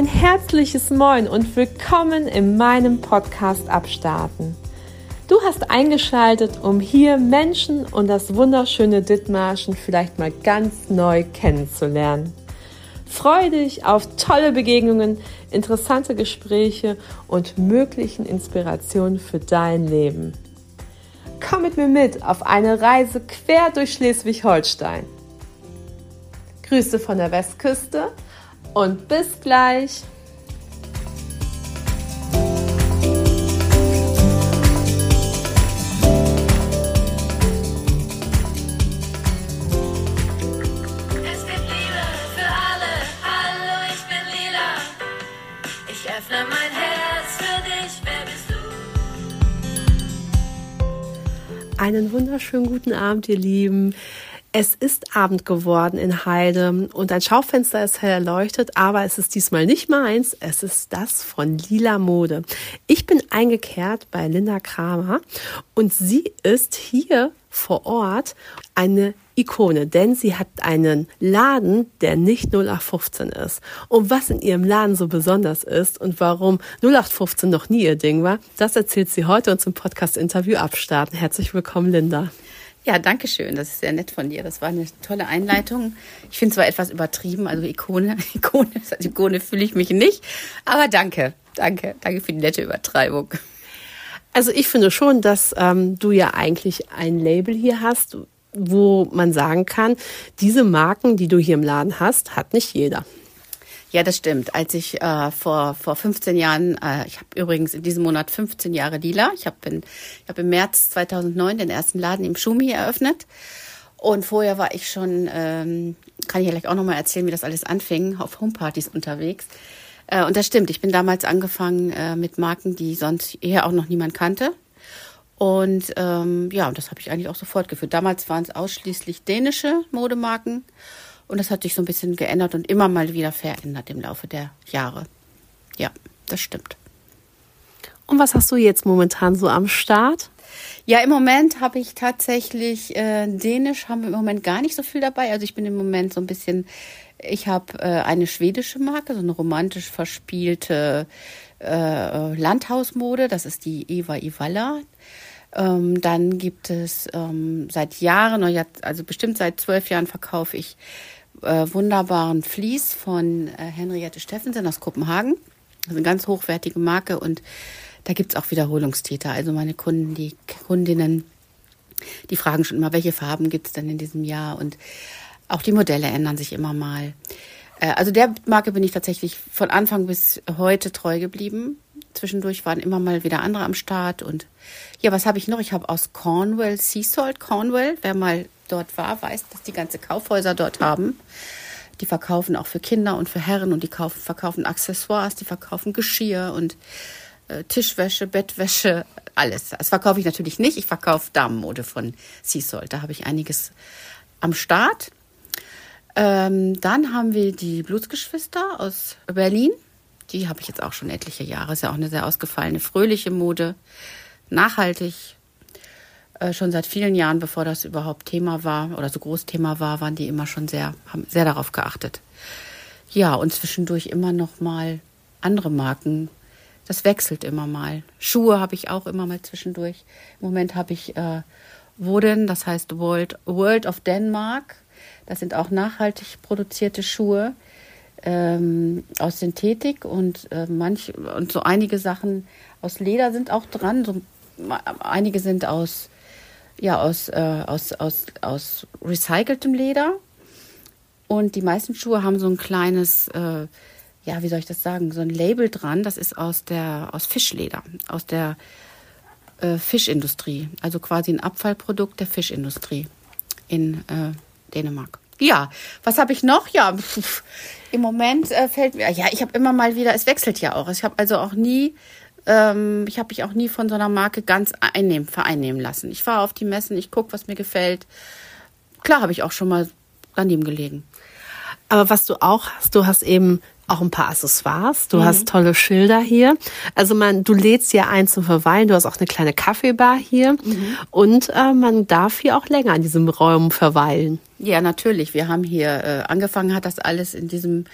ein herzliches Moin und willkommen in meinem Podcast Abstarten. Du hast eingeschaltet, um hier Menschen und das wunderschöne Dithmarschen vielleicht mal ganz neu kennenzulernen. Freue dich auf tolle Begegnungen, interessante Gespräche und möglichen Inspirationen für dein Leben. Komm mit mir mit auf eine Reise quer durch Schleswig-Holstein. Grüße von der Westküste und bis gleich. Einen wunderschönen guten Abend, ihr Lieben. Es ist Abend geworden in Heide und ein Schaufenster ist hell erleuchtet, aber es ist diesmal nicht meins, es ist das von Lila Mode. Ich bin eingekehrt bei Linda Kramer und sie ist hier vor Ort eine Ikone, denn sie hat einen Laden, der nicht 0815 ist. Und was in ihrem Laden so besonders ist und warum 0815 noch nie ihr Ding war, das erzählt sie heute uns im Podcast-Interview Abstarten. Herzlich willkommen, Linda. Ja, danke schön. Das ist sehr nett von dir. Das war eine tolle Einleitung. Ich finde zwar etwas übertrieben, also Ikone fühle ich mich nicht, aber danke für die nette Übertreibung. Also ich finde schon, dass du ja eigentlich ein Label hier hast, wo man sagen kann, diese Marken, die du hier im Laden hast, hat nicht jeder. Ja, das stimmt. Als ich vor 15 Jahren, ich habe übrigens in diesem Monat 15 Jahre Lila. Ich habe im März 2009 den ersten Laden im Schumi eröffnet. Und vorher war ich schon, kann ich ja gleich auch nochmal erzählen, wie das alles anfing, auf Homepartys unterwegs. Und das stimmt, ich bin damals angefangen mit Marken, die sonst eher auch noch niemand kannte. Und und das habe ich eigentlich auch so fortgeführt. Damals waren es ausschließlich dänische Modemarken. Und das hat sich so ein bisschen geändert und immer mal wieder verändert im Laufe der Jahre. Ja, das stimmt. Und was hast du jetzt momentan so am Start? Ja, im Moment habe ich tatsächlich Dänisch, haben wir im Moment gar nicht so viel dabei. Also ich bin im Moment so ein bisschen, ich habe eine schwedische Marke, so eine romantisch verspielte Landhausmode. Das ist die Eva Ivalla. Dann gibt es seit Jahren, also bestimmt seit 12 Jahren verkaufe ich wunderbaren Vlies von Henriette Steffensen aus Kopenhagen. Das ist eine ganz hochwertige Marke und da gibt es auch Wiederholungstäter. Also meine Kundinnen, die fragen schon immer, welche Farben gibt es denn in diesem Jahr? Und auch die Modelle ändern sich immer mal. Also der Marke bin ich tatsächlich von Anfang bis heute treu geblieben. Zwischendurch waren immer mal wieder andere am Start. Und ja, was habe ich noch? Ich habe aus Cornwall, Sea Salt Cornwall, wer mal dort war, weiß, dass die ganze Kaufhäuser dort haben. Die verkaufen auch für Kinder und für Herren und die verkaufen Accessoires, die verkaufen Geschirr und Tischwäsche, Bettwäsche, alles. Das verkaufe ich natürlich nicht. Ich verkaufe Damenmode von Sea Salt. Da habe ich einiges am Start. Dann haben wir die Blutsgeschwister aus Berlin. Die habe ich jetzt auch schon etliche Jahre. Ist ja auch eine sehr ausgefallene, fröhliche Mode. Nachhaltig. Schon seit vielen Jahren, bevor das überhaupt Thema war oder so groß Thema war, waren die immer schon haben sehr darauf geachtet. Ja, und zwischendurch immer noch mal andere Marken. Das wechselt immer mal. Schuhe habe ich auch immer mal zwischendurch. Im Moment habe ich Woden, das heißt World of Denmark. Das sind auch nachhaltig produzierte Schuhe aus Synthetik und so einige Sachen aus Leder sind auch dran. So, einige sind aus recyceltem Leder und die meisten Schuhe haben so ein kleines, wie soll ich das sagen, so ein Label dran. Das ist aus Fischleder, aus der Fischindustrie, also quasi ein Abfallprodukt der Fischindustrie in Dänemark. Ja, was habe ich noch? Ja, im Moment fällt mir, ich habe immer mal wieder, es wechselt ja auch. Ich habe also auch nie, mich auch nie von so einer Marke ganz vereinnehmen lassen. Ich fahre auf die Messen, ich gucke, was mir gefällt. Klar habe ich auch schon mal daneben gelegen. Aber was du auch hast, du hast eben auch ein paar Accessoires. Du hast tolle Schilder hier. Also du lädst hier ein zum Verweilen. Du hast auch eine kleine Kaffeebar hier. Und man darf hier auch länger in diesem Raum verweilen. Ja, natürlich. Wir haben hier angefangen, hat das alles in diesem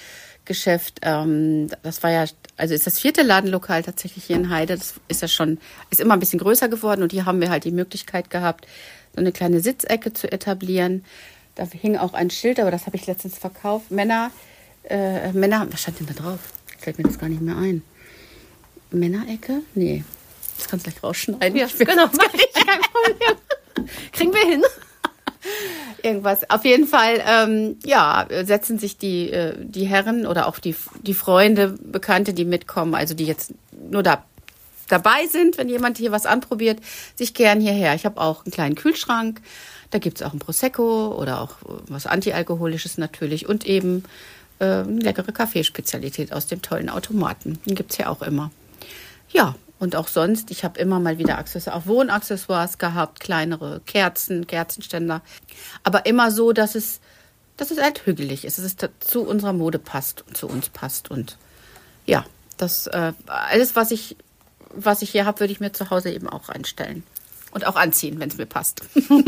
Geschäft. Das war ja, also ist das 4. Ladenlokal tatsächlich hier in Heide. Das ist ja schon, ist immer ein bisschen größer geworden und hier haben wir halt die Möglichkeit gehabt, so eine kleine Sitzecke zu etablieren. Da hing auch ein Schild, aber das habe ich letztens verkauft. Männer, was stand denn da drauf? Fällt mir das gar nicht mehr ein. Männerecke? Nee. Das kannst du gleich rausschneiden. Ja, genau, mach ich, kein Problem. Kriegen wir hin. Irgendwas. Auf jeden Fall, setzen sich die Herren oder auch die Freunde, Bekannte, die mitkommen, also die jetzt nur dabei sind, wenn jemand hier was anprobiert, sich gern hierher. Ich habe auch einen kleinen Kühlschrank. Da gibt's auch ein Prosecco oder auch was Antialkoholisches natürlich und eben eine leckere Kaffeespezialität aus dem tollen Automaten. Den gibt's hier auch immer. Ja, und auch sonst, ich habe immer mal wieder auch Wohnaccessoires gehabt, kleinere Kerzen, Kerzenständer. Aber immer so, dass es halt hügelig ist, dass es zu unserer Mode passt und zu uns passt. Und ja, das alles, was ich hier habe, würde ich mir zu Hause eben auch reinstellen. Und auch anziehen, wenn es mir passt.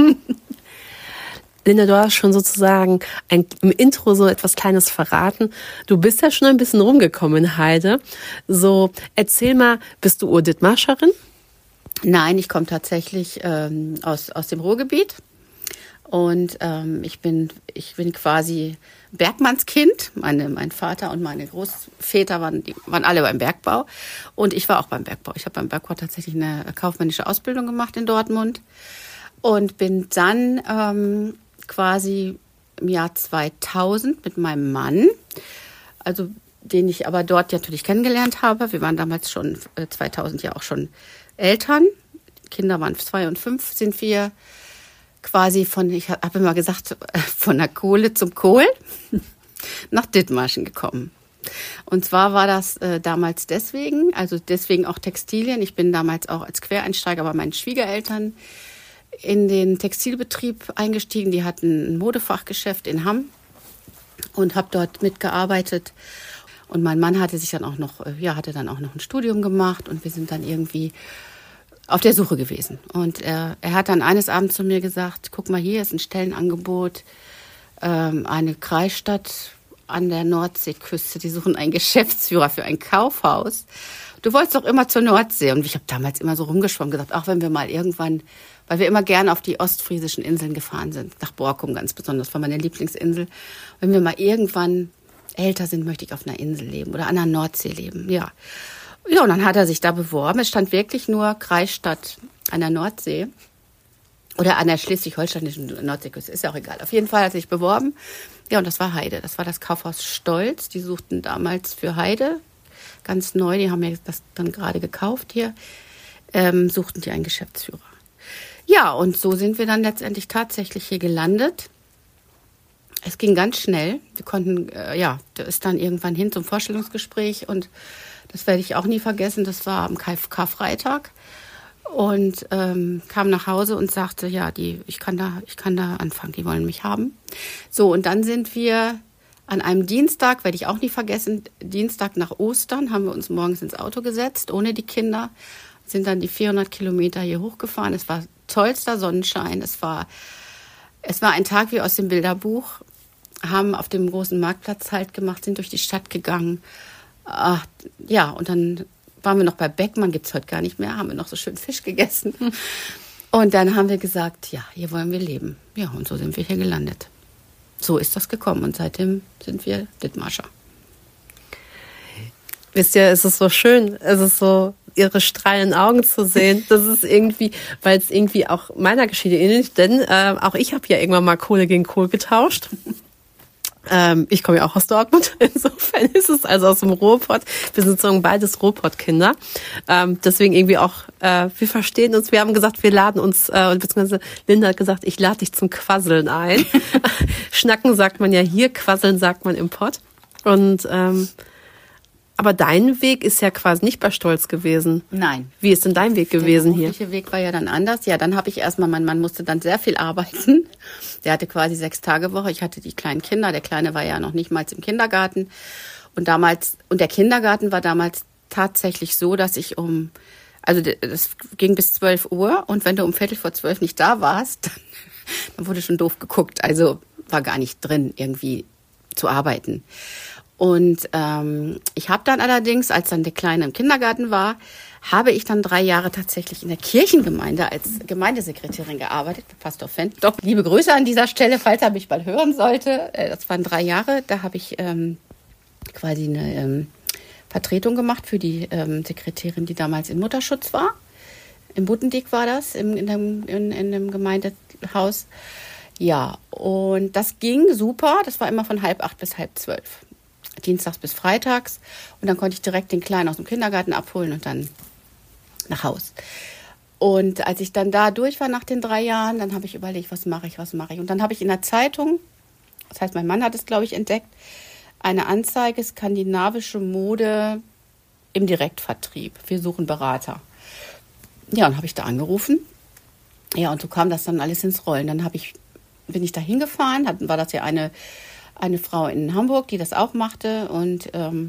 Linda, du hast schon sozusagen im Intro so etwas Kleines verraten. Du bist ja schon ein bisschen rumgekommen in Heide. So, erzähl mal, bist du Dithmarscherin? Nein, ich komme tatsächlich aus dem Ruhrgebiet. Und ich bin quasi Bergmannskind. Mein Vater und meine Großväter waren alle beim Bergbau. Und ich war auch beim Bergbau. Ich habe beim Bergbau tatsächlich eine kaufmännische Ausbildung gemacht in Dortmund. Und bin dann quasi im Jahr 2000 mit meinem Mann, also den ich aber dort natürlich kennengelernt habe. Wir waren damals schon 2000 ja auch schon Eltern. Kinder waren 2 und 5, sind wir quasi ich habe immer gesagt, von der Kohle zum Kohl nach Dithmarschen gekommen. Und zwar war das damals deswegen auch Textilien. Ich bin damals auch als Quereinsteiger bei meinen Schwiegereltern in den Textilbetrieb eingestiegen. Die hatten ein Modefachgeschäft in Hamm und habe dort mitgearbeitet. Und mein Mann hatte dann auch noch ein Studium gemacht und wir sind dann irgendwie auf der Suche gewesen. Und er hat dann eines Abends zu mir gesagt, guck mal, hier ist ein Stellenangebot, eine Kreisstadt an der Nordseeküste, die suchen einen Geschäftsführer für ein Kaufhaus. Du wolltest doch immer zur Nordsee. Und ich habe damals immer so rumgeschwommen, gesagt, auch wenn wir mal irgendwann, weil wir immer gerne auf die ostfriesischen Inseln gefahren sind, nach Borkum ganz besonders, war meine Lieblingsinsel. Wenn wir mal irgendwann älter sind, möchte ich auf einer Insel leben oder an der Nordsee leben, ja. Ja, und dann hat er sich da beworben. Es stand wirklich nur Kreisstadt an der Nordsee oder an der schleswig-holsteinischen Nordseeküste, ist ja auch egal. Auf jeden Fall hat er sich beworben. Ja, und das war Heide. Das war das Kaufhaus Stolz. Die suchten damals für Heide, ganz neu, die haben ja das dann gerade gekauft hier, suchten die einen Geschäftsführer. Ja, und so sind wir dann letztendlich tatsächlich hier gelandet. Es ging ganz schnell. Wir konnten, da ist dann irgendwann hin zum Vorstellungsgespräch und das werde ich auch nie vergessen. Das war am Karfreitag und kam nach Hause und sagte, ja, ich kann da anfangen. Die wollen mich haben. So, und dann sind wir an einem Dienstag, werde ich auch nie vergessen, Dienstag nach Ostern, haben wir uns morgens ins Auto gesetzt, ohne die Kinder, sind dann die 400 Kilometer hier hochgefahren. Es war tollster Sonnenschein. Es war ein Tag wie aus dem Bilderbuch. Haben auf dem großen Marktplatz Halt gemacht, sind durch die Stadt gegangen. Und dann waren wir noch bei Beckmann, gibt's heute gar nicht mehr, haben wir noch so schön Fisch gegessen. Und dann haben wir gesagt, ja, hier wollen wir leben. Ja, und so sind wir hier gelandet. So ist das gekommen und seitdem sind wir Dithmarscher. Wisst ihr, es ist so schön, es ist so, ihre strahlenden Augen zu sehen. Das ist irgendwie, weil es irgendwie auch meiner Geschichte ähnlich, denn auch ich habe ja irgendwann mal Kohle gegen Kohl getauscht. Ich komme ja auch aus Dortmund, insofern ist es also aus dem Ruhrpott. Wir sind sozusagen beides Ruhrpott-Kinder. Deswegen irgendwie auch, wir verstehen uns. Wir haben gesagt, wir laden uns, beziehungsweise Linda hat gesagt, ich lade dich zum Quasseln ein. Schnacken sagt man ja hier, Quasseln sagt man im Pott. Und aber dein Weg ist ja quasi nicht bei Stolz gewesen. Nein. Wie ist denn dein Weg gewesen hier? Der berufliche Weg war ja dann anders. Ja, dann habe ich mein Mann musste dann sehr viel arbeiten. Der hatte quasi 6-Tage-Woche. Ich hatte die kleinen Kinder. Der Kleine war ja noch nicht mal im Kindergarten. Und der Kindergarten war damals tatsächlich so, dass ich das ging bis 12 Uhr. Und wenn du um 11:45 nicht da warst, dann wurde schon doof geguckt. Also war gar nicht drin, irgendwie zu arbeiten. Und ich habe dann allerdings, als dann der Kleine im Kindergarten war, habe ich dann 3 Jahre tatsächlich in der Kirchengemeinde als Gemeindesekretärin gearbeitet, mit Pastor Fendt. Doch, liebe Grüße an dieser Stelle, falls er mich mal hören sollte. Das waren 3 Jahre, da habe ich quasi eine Vertretung gemacht für die Sekretärin, die damals in Mutterschutz war. Im Buttendiek war das, in dem Gemeindehaus. Ja, und das ging super. Das war immer von 7:30 bis 11:30. Dienstags bis freitags. Und dann konnte ich direkt den Kleinen aus dem Kindergarten abholen und dann nach Haus. Und als ich dann da durch war nach den 3 Jahren, dann habe ich überlegt, was mache ich? Und dann habe ich in der Zeitung, das heißt, mein Mann hat es, glaube ich, entdeckt, eine Anzeige, skandinavische Mode im Direktvertrieb. Wir suchen Berater. Ja, und habe ich da angerufen. Ja, und so kam das dann alles ins Rollen. Dann bin ich da hingefahren, war das ja eine Frau in Hamburg, die das auch machte. Und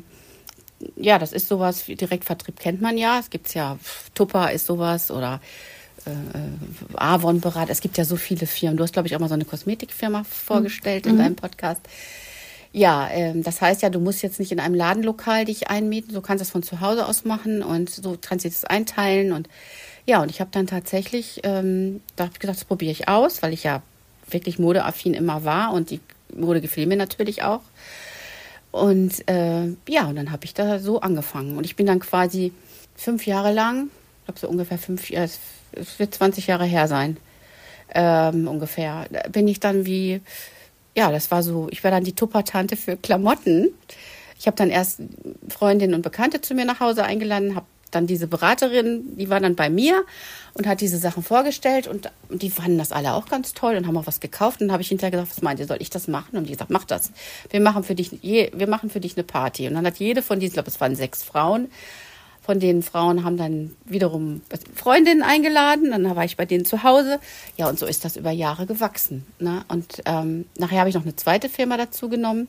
ja, das ist sowas, wie Direktvertrieb kennt man ja. Es gibt ja, Tupper ist sowas oder Avon-Berater. Es gibt ja so viele Firmen. Du hast, glaube ich, auch mal so eine Kosmetikfirma vorgestellt in deinem Podcast. Ja, das heißt ja, du musst jetzt nicht in einem Ladenlokal dich einmieten. Du kannst das von zu Hause aus machen und so kannst du das einteilen. Und ja, und ich habe dann tatsächlich, da habe ich gedacht, das probiere ich aus, weil ich ja wirklich modeaffin immer war und die Mode gefiel mir natürlich auch. Und ja, und dann habe ich da so angefangen. Und ich bin dann quasi 5 Jahre lang, ich glaube so ungefähr 5 Jahre, es wird 20 Jahre her sein, ungefähr, da bin ich dann ja, das war so, ich war dann die Tuppertante für Klamotten. Ich habe dann erst Freundinnen und Bekannte zu mir nach Hause eingeladen, habe dann diese Beraterin, die war dann bei mir und hat diese Sachen vorgestellt und die fanden das alle auch ganz toll und haben auch was gekauft. Und dann habe ich hinterher gesagt, was meint ihr, soll ich das machen? Und die gesagt, mach das. Wir machen für dich eine Party. Und dann hat jede von diesen, ich glaube, es waren 6 Frauen, von den Frauen haben dann wiederum Freundinnen eingeladen. Dann war ich bei denen zu Hause. Ja, und so ist das über Jahre gewachsen. Ne? Und nachher habe ich noch eine zweite Firma dazu genommen.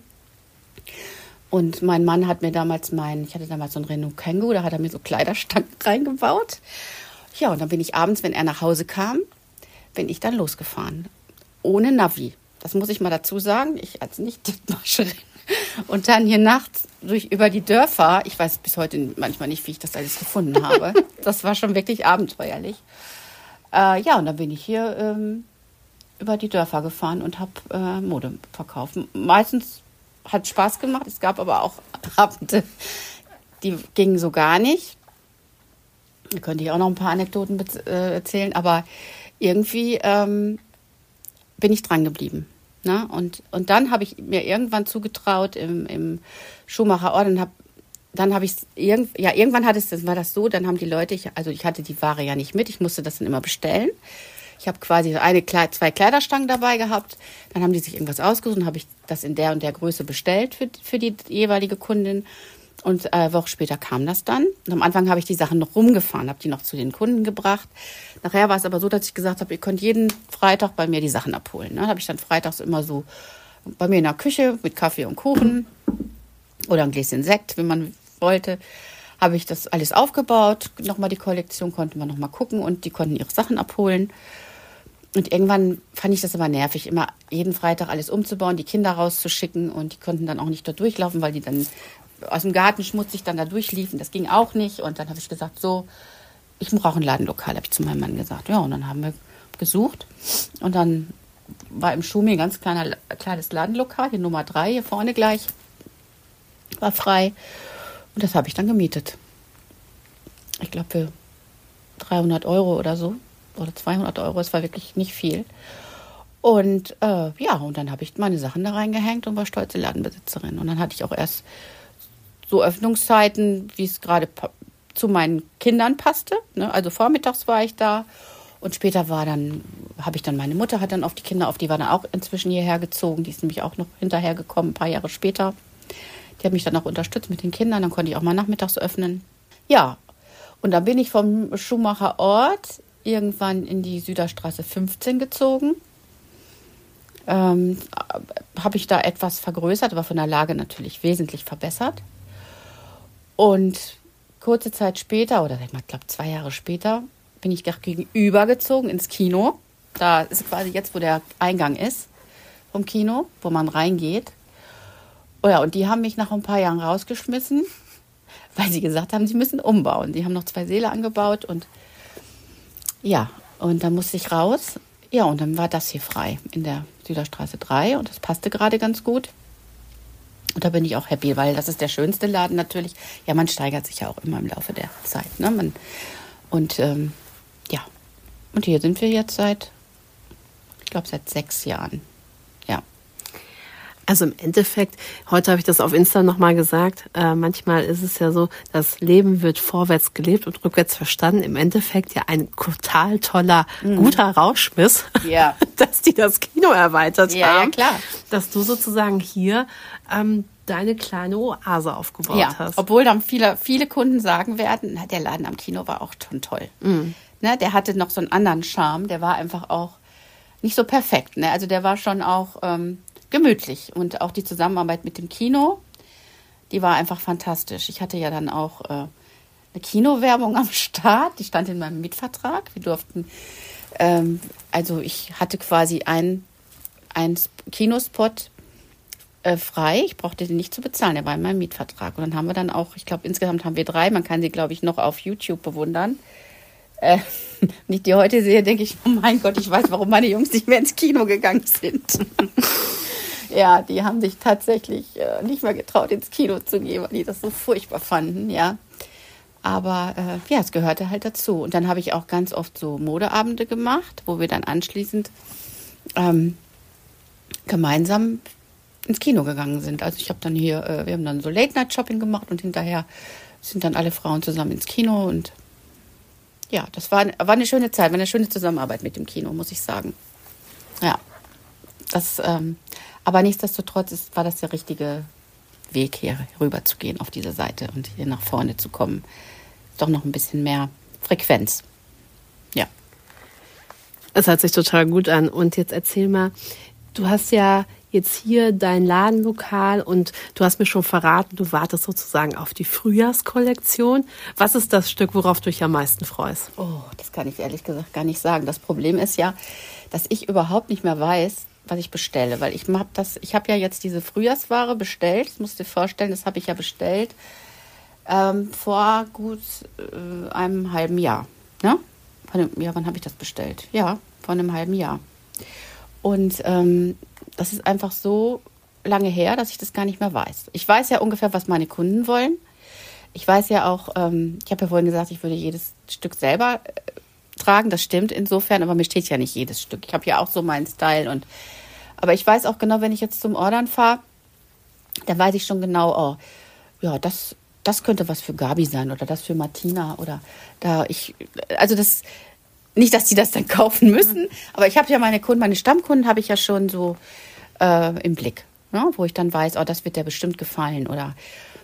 Und mein Mann hat mir damals ich hatte damals so einen Renault Kangoo, da hat er mir so Kleiderstangen reingebaut. Ja, und dann bin ich abends, wenn er nach Hause kam, bin ich dann losgefahren. Ohne Navi. Das muss ich mal dazu sagen. Ich als Nicht-Dithmarscherin. Und dann hier nachts über die Dörfer. Ich weiß bis heute manchmal nicht, wie ich das alles gefunden habe. Das war schon wirklich abenteuerlich. Ja, und dann bin ich hier über die Dörfer gefahren und habe Mode verkauft. Meistens hat Spaß gemacht. Es gab aber auch Abende, die gingen so gar nicht. Da könnte ich auch noch ein paar Anekdoten erzählen. Aber irgendwie bin ich dran geblieben. Ne? Und dann habe ich mir irgendwann zugetraut im Schuhmacher Ort und dann habe ich irgendwann war das so, dann haben die Leute, ich hatte die Ware ja nicht mit, ich musste das dann immer bestellen. Ich habe quasi 2 Kleiderstangen dabei gehabt, dann haben die sich irgendwas ausgesucht und habe ich das in der und der Größe bestellt für die jeweilige Kundin. Und eine Woche später kam das dann. Und am Anfang habe ich die Sachen noch rumgefahren, habe die noch zu den Kunden gebracht. Nachher war es aber so, dass ich gesagt habe, ihr könnt jeden Freitag bei mir die Sachen abholen. Da habe ich dann freitags immer so bei mir in der Küche mit Kaffee und Kuchen oder ein Gläschen Sekt, wenn man wollte, habe ich das alles aufgebaut. Nochmal die Kollektion konnte man nochmal gucken und die konnten ihre Sachen abholen. Und irgendwann fand ich das aber nervig, immer jeden Freitag alles umzubauen, die Kinder rauszuschicken und die konnten dann auch nicht dort durchlaufen, weil die dann aus dem Garten schmutzig dann da durchliefen. Das ging auch nicht. Und dann habe ich gesagt, so, ich brauche ein Ladenlokal, habe ich zu meinem Mann gesagt. Ja, und dann haben wir gesucht. Und dann war im Schumi ein ganz kleines Ladenlokal, hier Nummer 3, hier vorne gleich, war frei. Und das habe ich dann gemietet. Ich glaube für 300 € oder so. Oder 200 €, es war wirklich nicht viel. Und ja, und dann habe ich meine Sachen da reingehängt und war stolze Ladenbesitzerin. Und dann hatte ich auch erst so Öffnungszeiten, wie es gerade zu meinen Kindern passte. Ne? Also vormittags war ich da und später meine Mutter hat dann auf die Kinder die war dann auch inzwischen hierher gezogen. Die ist nämlich auch noch hinterher gekommen, ein paar Jahre später. Die hat mich dann auch unterstützt mit den Kindern. Dann konnte ich auch mal nachmittags öffnen. Ja, und dann bin ich vom Schuhmacher Ort irgendwann in die Süderstraße 15 gezogen. Habe ich da etwas vergrößert, aber von der Lage natürlich wesentlich verbessert. Und kurze Zeit später, oder ich glaube 2 Jahre später, bin ich gegenüber gezogen ins Kino. Da ist quasi jetzt, wo der Eingang ist vom Kino, wo man reingeht. Oh ja, und die haben mich nach ein paar Jahren rausgeschmissen, weil sie gesagt haben, sie müssen umbauen. Die haben noch 2 Säle angebaut und ja, und dann musste ich raus. Ja, und dann war das hier frei in der Süderstraße 3 und das passte gerade ganz gut. Und da bin ich auch happy, weil das ist der schönste Laden natürlich. Ja, man steigert sich ja auch immer im Laufe der Zeit. Ne? Und hier sind wir jetzt seit 6 Jahren. Ja. Also im Endeffekt, heute habe ich das auf Insta nochmal gesagt, manchmal ist es ja so, das Leben wird vorwärts gelebt und rückwärts verstanden. Im Endeffekt ja ein total toller, guter Rauschmiss, Ja. dass die das Kino erweitert haben. Ja, klar. Dass du sozusagen hier deine kleine Oase aufgebaut hast. Obwohl dann viele Kunden sagen werden, der Laden am Kino war auch schon toll. Ne, der hatte noch so einen anderen Charme, der war einfach auch nicht so perfekt. Ne? Also der war schon auch gemütlich und auch die Zusammenarbeit mit dem Kino, die war einfach fantastisch. Ich hatte ja dann auch eine Kinowerbung am Start, die stand in meinem Mietvertrag. Wir durften, also ich hatte quasi einen Kinospot frei. Ich brauchte den nicht zu bezahlen, der war in meinem Mietvertrag. Und dann haben wir dann auch, ich glaube insgesamt haben wir 3, man kann sie glaube ich noch auf YouTube bewundern. Wenn ich die heute sehe, denke ich, oh mein Gott, ich weiß, warum meine Jungs nicht mehr ins Kino gegangen sind. Ja, die haben sich tatsächlich nicht mehr getraut, ins Kino zu gehen, weil die das so furchtbar fanden, ja. Aber es gehörte halt dazu. Und dann habe ich auch ganz oft so Modeabende gemacht, wo wir dann anschließend gemeinsam ins Kino gegangen sind. Also ich habe dann wir haben dann so Late-Night-Shopping gemacht und hinterher sind dann alle Frauen zusammen ins Kino und ja, das war eine schöne Zeit, war eine schöne Zusammenarbeit mit dem Kino, muss ich sagen. Ja, aber nichtsdestotrotz war das der richtige Weg, hier rüber zu gehen auf diese Seite und hier nach vorne zu kommen. Doch noch ein bisschen mehr Frequenz. Ja. Es hört sich total gut an. Und jetzt erzähl mal, du hast ja jetzt hier dein Ladenlokal und du hast mir schon verraten, du wartest sozusagen auf die Frühjahrskollektion. Was ist das Stück, worauf du dich am meisten freust? Oh, das kann ich ehrlich gesagt gar nicht sagen. Das Problem ist ja, dass ich überhaupt nicht mehr weiß, was ich bestelle, weil ich habe ja jetzt diese Frühjahrsware bestellt. Das musst du dir vorstellen, das habe ich ja bestellt vor gut einem halben Jahr. Ne? Wann habe ich das bestellt? Ja, vor einem halben Jahr. Und das ist einfach so lange her, dass ich das gar nicht mehr weiß. Ich weiß ja ungefähr, was meine Kunden wollen. Ich weiß ja auch, ich habe ja vorhin gesagt, ich würde jedes Stück selber tragen. Das stimmt insofern, aber mir steht ja nicht jedes Stück. Ich habe ja auch so meinen Style. Aber ich weiß auch genau, wenn ich jetzt zum Ordern fahre, dann weiß ich schon genau, oh, ja, das könnte was für Gabi sein oder das für Martina oder nicht, dass die das dann kaufen müssen, aber ich habe ja meine Stammkunden habe ich ja schon so im Blick, ne? Wo ich dann weiß, oh, das wird dir bestimmt gefallen oder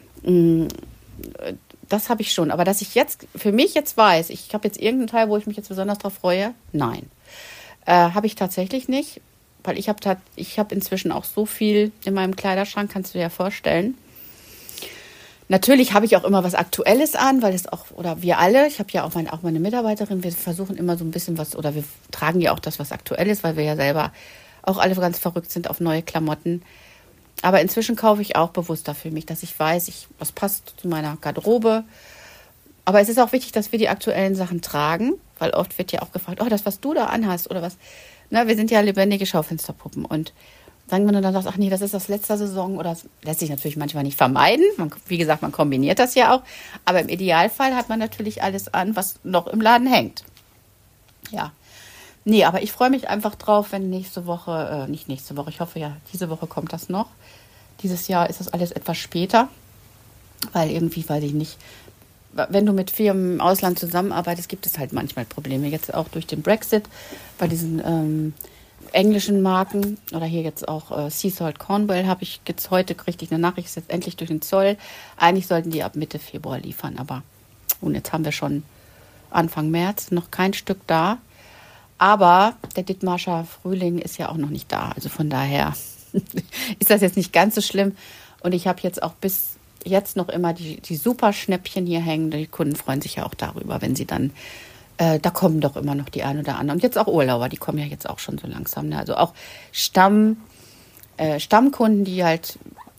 das habe ich schon. Aber dass ich jetzt für mich jetzt weiß, ich habe jetzt irgendeinen Teil, wo ich mich jetzt besonders drauf freue, nein, habe ich tatsächlich nicht, weil ich habe inzwischen auch so viel in meinem Kleiderschrank, kannst du dir ja vorstellen. Natürlich habe ich auch immer was Aktuelles an, weil es auch, oder wir alle, ich habe ja auch meine Mitarbeiterin, wir versuchen immer so ein bisschen was, oder wir tragen ja auch das, was aktuell ist, weil wir ja selber auch alle ganz verrückt sind auf neue Klamotten. Aber inzwischen kaufe ich auch bewusster für mich, dass ich weiß, was passt zu meiner Garderobe. Aber es ist auch wichtig, dass wir die aktuellen Sachen tragen, weil oft wird ja auch gefragt, oh, das, was du da anhast oder was. Na, wir sind ja lebendige Schaufensterpuppen und sagen wir dann, ach nee, das ist das letzte Saison oder das lässt sich natürlich manchmal nicht vermeiden. Wie gesagt, man kombiniert das ja auch. Aber im Idealfall hat man natürlich alles an, was noch im Laden hängt. Ja. Nee, aber ich freue mich einfach drauf, wenn nicht nächste Woche, ich hoffe ja, diese Woche kommt das noch. Dieses Jahr ist das alles etwas später, weil irgendwie, weiß ich nicht, wenn du mit Firmen im Ausland zusammenarbeitest, gibt es halt manchmal Probleme. Jetzt auch durch den Brexit, bei diesen englischen Marken oder hier jetzt auch Sea Salt Cornwall habe ich jetzt heute, kriegte ich eine Nachricht, ist jetzt endlich durch den Zoll. Eigentlich sollten die ab Mitte Februar liefern, aber und jetzt haben wir schon Anfang März, noch kein Stück da. Aber der Dithmarscher Frühling ist ja auch noch nicht da. Also von daher ist das jetzt nicht ganz so schlimm. Und ich habe jetzt auch bis jetzt noch immer die super Schnäppchen hier hängen. Die Kunden freuen sich ja auch darüber, wenn sie dann, da kommen doch immer noch die ein oder anderen. Und jetzt auch Urlauber, die kommen ja jetzt auch schon so langsam. Ne? Also auch Stammkunden, die halt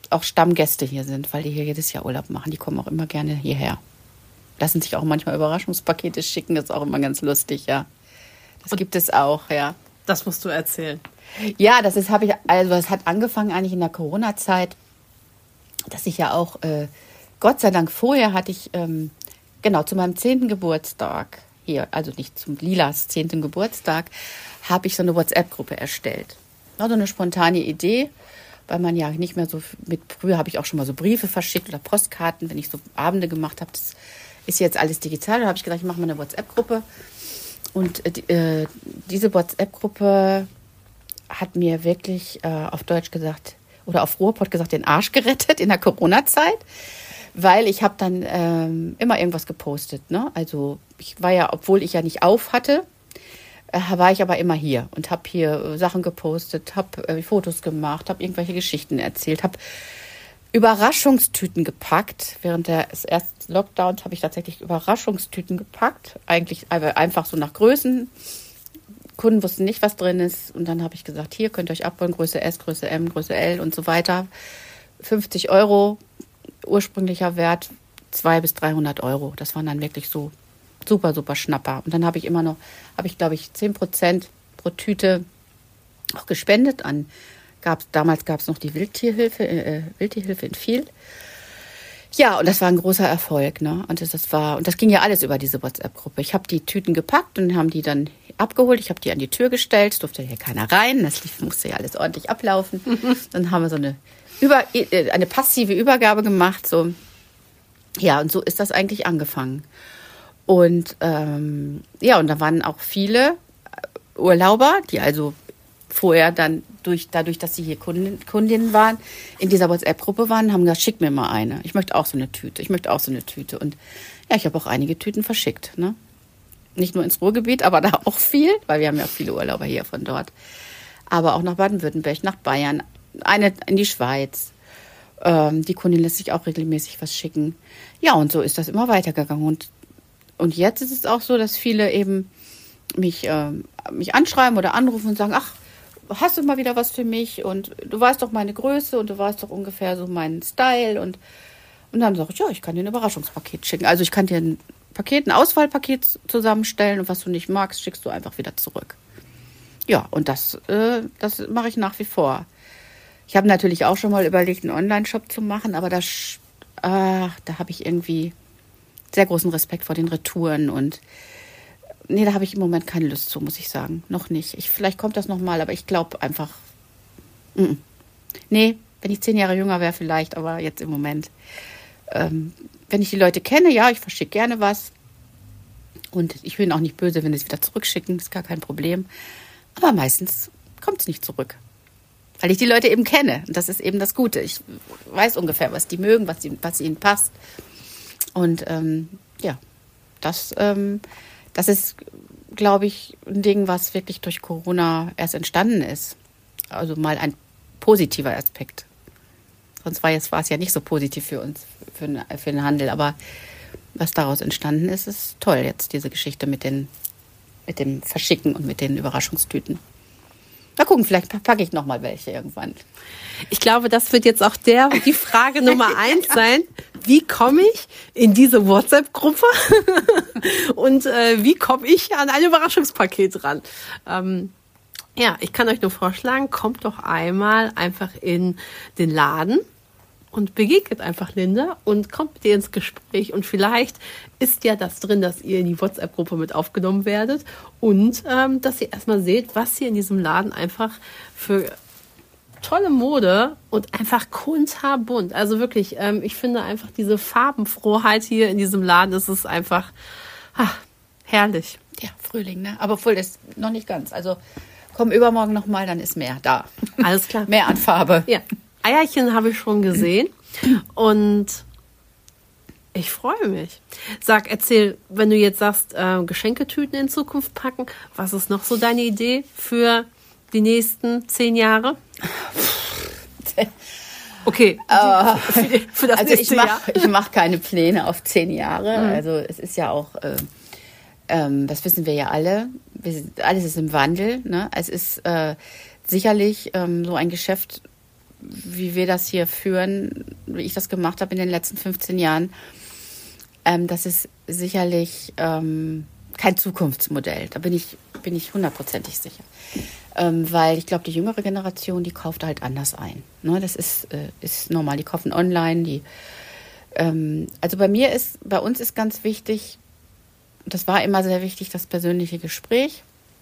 auch Stammgäste hier sind, weil die hier jedes Jahr Urlaub machen. Die kommen auch immer gerne hierher. Lassen sich auch manchmal Überraschungspakete schicken, das ist auch immer ganz lustig, ja. Das gibt es auch, ja. Das musst du erzählen. Ja, das hat angefangen eigentlich in der Corona-Zeit, dass ich ja auch, Gott sei Dank vorher hatte ich, zu meinem 10. Geburtstag hier, also nicht zum Lilas 10. Geburtstag, habe ich so eine WhatsApp-Gruppe erstellt. War so eine spontane Idee, weil man ja nicht mehr so früher habe ich auch schon mal so Briefe verschickt oder Postkarten, wenn ich so Abende gemacht habe, das ist jetzt alles digital. Da habe ich gedacht, ich mache mal eine WhatsApp-Gruppe. Und diese WhatsApp-Gruppe hat mir wirklich auf Deutsch gesagt oder auf Ruhrpott gesagt den Arsch gerettet in der Corona-Zeit, weil ich habe dann immer irgendwas gepostet. Ne? Also ich war ja, obwohl ich ja nicht auf hatte, war ich aber immer hier und habe hier Sachen gepostet, habe Fotos gemacht, habe irgendwelche Geschichten erzählt, habe Überraschungstüten gepackt. Während des ersten Lockdowns habe ich tatsächlich Überraschungstüten gepackt. Eigentlich einfach so nach Größen. Kunden wussten nicht, was drin ist. Und dann habe ich gesagt, hier könnt ihr euch abholen, Größe S, Größe M, Größe L und so weiter. 50 €, ursprünglicher Wert 200 bis 300 €. Das waren dann wirklich so super, super Schnapper. Und dann habe ich glaube ich, 10% pro Tüte auch gespendet an damals gab es noch die Wildtierhilfe in Viel. Ja, und das war ein großer Erfolg, ne? Und das ging ja alles über diese WhatsApp-Gruppe. Ich habe die Tüten gepackt und haben die dann abgeholt. Ich habe die an die Tür gestellt, es durfte hier keiner rein. Musste ja alles ordentlich ablaufen. Dann haben wir so eine passive Übergabe gemacht. So. Ja, und so ist das eigentlich angefangen. Und und da waren auch viele Urlauber, die also vorher dann dadurch, dass sie hier Kundinnen waren, in dieser WhatsApp-Gruppe waren, haben gesagt, schick mir mal eine. Ich möchte auch so eine Tüte. Und ja, ich habe auch einige Tüten verschickt. Ne? Nicht nur ins Ruhrgebiet, aber da auch viel, weil wir haben ja auch viele Urlauber hier von dort. Aber auch nach Baden-Württemberg, nach Bayern, eine in die Schweiz. Die Kundin lässt sich auch regelmäßig was schicken. Ja, und so ist das immer weitergegangen. Und jetzt ist es auch so, dass viele eben mich anschreiben oder anrufen und sagen, ach, hast du mal wieder was für mich und du weißt doch meine Größe und du weißt doch ungefähr so meinen Style und dann sage ich, ja, ich kann dir ein Überraschungspaket schicken. Also ich kann dir ein Auswahlpaket zusammenstellen und was du nicht magst, schickst du einfach wieder zurück. Ja, und das mache ich nach wie vor. Ich habe natürlich auch schon mal überlegt, einen Online-Shop zu machen, aber da habe ich irgendwie sehr großen Respekt vor den Retouren und nee, da habe ich im Moment keine Lust zu, muss ich sagen. Noch nicht. Vielleicht kommt das nochmal, aber ich glaube einfach, nee, wenn ich 10 Jahre jünger wäre vielleicht, aber jetzt im Moment. Wenn ich die Leute kenne, ja, ich verschicke gerne was. Und ich bin auch nicht böse, wenn sie es wieder zurückschicken, das ist gar kein Problem. Aber meistens kommt es nicht zurück. Weil ich die Leute eben kenne. Und das ist eben das Gute. Ich weiß ungefähr, was die mögen, was ihnen passt. Und das ist, glaube ich, ein Ding, was wirklich durch Corona erst entstanden ist. Also mal ein positiver Aspekt. Sonst war es ja nicht so positiv für uns, für den Handel. Aber was daraus entstanden ist, ist toll jetzt, diese Geschichte mit dem Verschicken und mit den Überraschungstüten. Mal gucken, vielleicht packe ich noch mal welche irgendwann. Ich glaube, das wird jetzt auch die Frage Nummer 1 sein. Wie komme ich in diese WhatsApp-Gruppe? Und wie komme ich an ein Überraschungspaket ran? Ich kann euch nur vorschlagen, kommt doch einmal einfach in den Laden und begegnet einfach Linda und kommt mit ihr ins Gespräch. Und vielleicht ist ja das drin, dass ihr in die WhatsApp-Gruppe mit aufgenommen werdet und dass ihr erstmal seht, was hier in diesem Laden einfach für tolle Mode und einfach kunterbunt. Also wirklich, ich finde einfach diese Farbenfrohheit hier in diesem Laden, das ist einfach herrlich. Ja, Frühling, ne? Aber obwohl das noch nicht ganz. Also komm übermorgen nochmal, dann ist mehr da. Alles klar. Mehr an Farbe. Ja. Eierchen habe ich schon gesehen und ich freue mich. Erzähl, wenn du jetzt sagst, Geschenketüten in Zukunft packen, was ist noch so deine Idee für die nächsten 10 Jahre? Okay, für das also nächste Jahr. Ich mache keine Pläne auf 10 Jahre. Also es ist ja auch, das wissen wir ja alle, alles ist im Wandel. Ne? Es ist sicherlich so ein Geschäft, wie wir das hier führen, wie ich das gemacht habe in den letzten 15 Jahren, das ist sicherlich kein Zukunftsmodell. Da bin ich 100%ig sicher. Weil ich glaube, die jüngere Generation, die kauft halt anders ein. Ne, das ist normal. Die kaufen online. Also bei uns ist ganz wichtig, das war immer sehr wichtig, das persönliche Gespräch.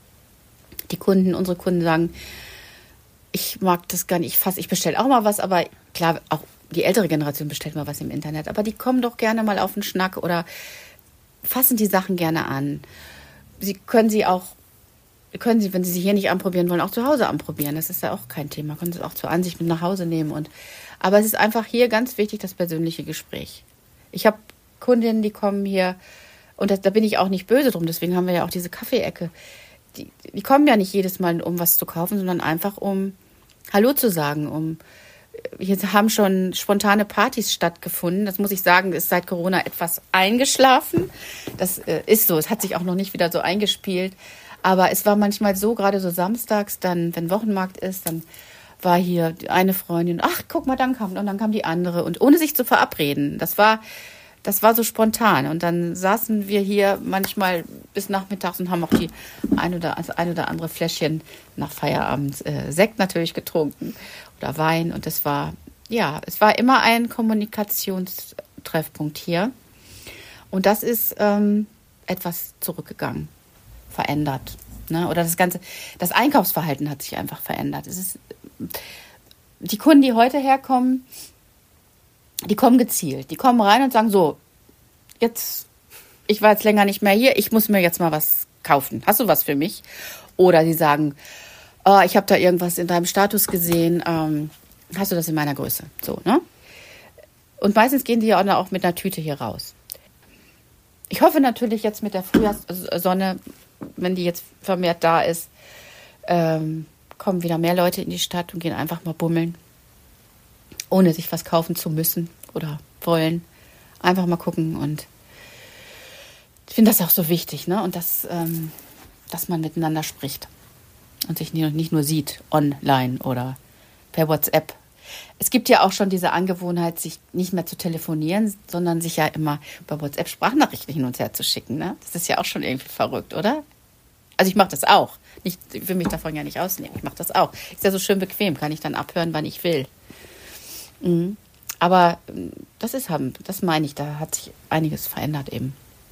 Unsere Kunden sagen, ich mag das gar nicht, ich bestelle auch mal was, aber klar, auch die ältere Generation bestellt mal was im Internet, aber die kommen doch gerne mal auf den Schnack oder fassen die Sachen gerne an. Sie können sie, wenn sie sie hier nicht anprobieren wollen, auch zu Hause anprobieren. Das ist ja auch kein Thema. Können sie es auch zur Ansicht mit nach Hause nehmen. Aber es ist einfach hier ganz wichtig, das persönliche Gespräch. Ich habe Kundinnen, die kommen hier, und da bin ich auch nicht böse drum, deswegen haben wir ja auch diese Kaffee-Ecke. Die kommen ja nicht jedes Mal, um was zu kaufen, sondern einfach, um Hallo zu sagen. Hier haben schon spontane Partys stattgefunden. Das muss ich sagen, ist seit Corona etwas eingeschlafen. Das ist so. Es hat sich auch noch nicht wieder so eingespielt. Aber es war manchmal so, gerade so samstags, dann, wenn Wochenmarkt ist, dann war hier eine Freundin, ach, guck mal, dann kam die andere. Und ohne sich zu verabreden. Das war so spontan. Und dann saßen wir hier manchmal bis nachmittags und haben auch das ein oder andere Fläschchen nach Feierabend Sekt natürlich getrunken oder Wein. Und es war immer ein Kommunikationstreffpunkt hier. Und das ist etwas zurückgegangen, verändert. Ne? Oder das Einkaufsverhalten hat sich einfach verändert. Die Kunden, die heute herkommen, die kommen gezielt. Die kommen rein und sagen so, ich war jetzt länger nicht mehr hier, ich muss mir jetzt mal was kaufen. Hast du was für mich? Oder die sagen, oh, ich habe da irgendwas in deinem Status gesehen, hast du das in meiner Größe? So, ne? Und meistens gehen die ja auch mit einer Tüte hier raus. Ich hoffe natürlich jetzt mit der Frühjahrssonne, wenn die jetzt vermehrt da ist, kommen wieder mehr Leute in die Stadt und gehen einfach mal bummeln, ohne sich was kaufen zu müssen oder wollen. Einfach mal gucken, und ich finde das auch so wichtig, ne? Und dass man miteinander spricht und sich nicht nur sieht online oder per WhatsApp. Es gibt ja auch schon diese Angewohnheit, sich nicht mehr zu telefonieren, sondern sich ja immer bei WhatsApp Sprachnachrichten hin und her zu schicken, ne? Das ist ja auch schon irgendwie verrückt, oder? Also ich mache das auch. Ich will mich davon ja nicht ausnehmen. Ich mache das auch. Ist ja so schön bequem, kann ich dann abhören, wann ich will. Mhm. Aber das meine ich, da hat sich einiges verändert eben.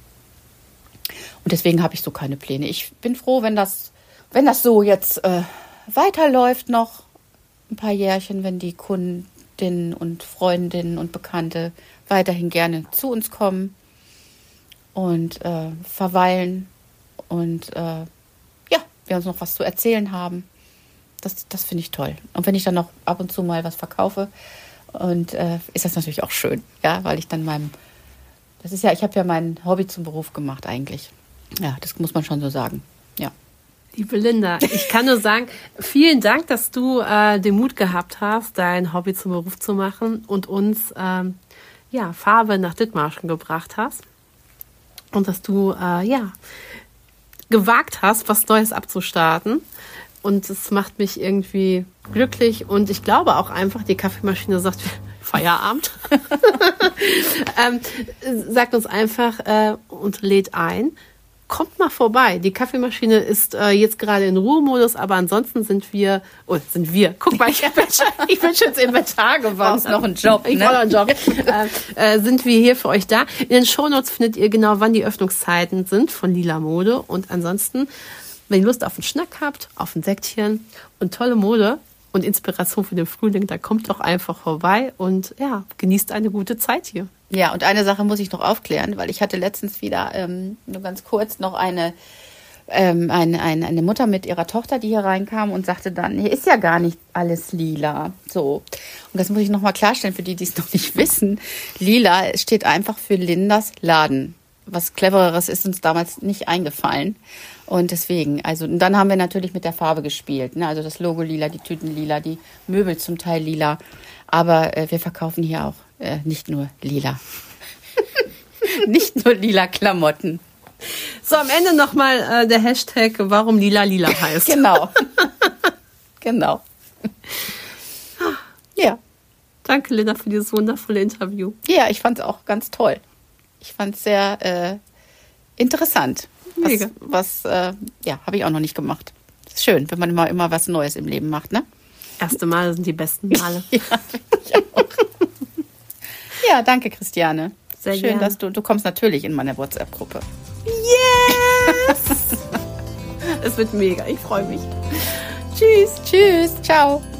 Und deswegen habe ich so keine Pläne. Ich bin froh, wenn das so jetzt weiterläuft noch ein paar Jährchen, wenn die Kundinnen und Freundinnen und Bekannte weiterhin gerne zu uns kommen und verweilen und wir uns noch was zu erzählen haben. Das finde ich toll. Und wenn ich dann noch ab und zu mal was verkaufe, und ist das natürlich auch schön, ja, weil ich dann ich habe ja mein Hobby zum Beruf gemacht eigentlich. Ja, das muss man schon so sagen, ja. Liebe Linda, ich kann nur sagen, vielen Dank, dass du den Mut gehabt hast, dein Hobby zum Beruf zu machen und uns Farbe nach Dithmarschen gebracht hast. Und dass du gewagt hast, was Neues abzustarten. Und es macht mich irgendwie glücklich. Und ich glaube auch einfach, die Kaffeemaschine sagt, Feierabend. Sagt uns einfach und lädt ein. Kommt mal vorbei. Die Kaffeemaschine ist jetzt gerade in Ruhemodus, aber ansonsten sind wir. Guck mal, ich bin schon ins Inventar geworden. Noch einen Job, Ich brauche noch einen Job. Sind wir hier für euch da. In den Shownotes findet ihr genau, wann die Öffnungszeiten sind von Lila Mode. Und ansonsten, wenn ihr Lust auf einen Schnack habt, auf ein Sektchen und tolle Mode und Inspiration für den Frühling, dann kommt doch einfach vorbei und genießt eine gute Zeit hier. Ja, und eine Sache muss ich noch aufklären, weil ich hatte letztens wieder nur ganz kurz noch eine Mutter mit ihrer Tochter, die hier reinkam und sagte dann, hier ist ja gar nicht alles lila. So. Und das muss ich nochmal klarstellen für die, die es noch nicht wissen. Lila steht einfach für Lindas Laden. Was Clevereres ist uns damals nicht eingefallen. Und deswegen, und dann haben wir natürlich mit der Farbe gespielt. Ne? Also das Logo lila, die Tüten lila, die Möbel zum Teil lila. Aber wir verkaufen hier auch nicht nur lila. Nicht nur lila Klamotten. So, am Ende nochmal der Hashtag, warum lila heißt. Genau. Genau. Ja, Danke, Linda, für dieses wundervolle Interview. Ja, ich fand es auch ganz toll. Ich fand es sehr interessant. Mega. Habe ich auch noch nicht gemacht. Ist schön, wenn man immer was Neues im Leben macht, ne? Erste Male sind die besten Male. Ja, finde ich auch. Ja, danke, Christiane. Sehr schön, gerne. dass du kommst natürlich in meine WhatsApp-Gruppe. Yes! Es wird mega, ich freue mich. Tschüss. Tschüss, ciao.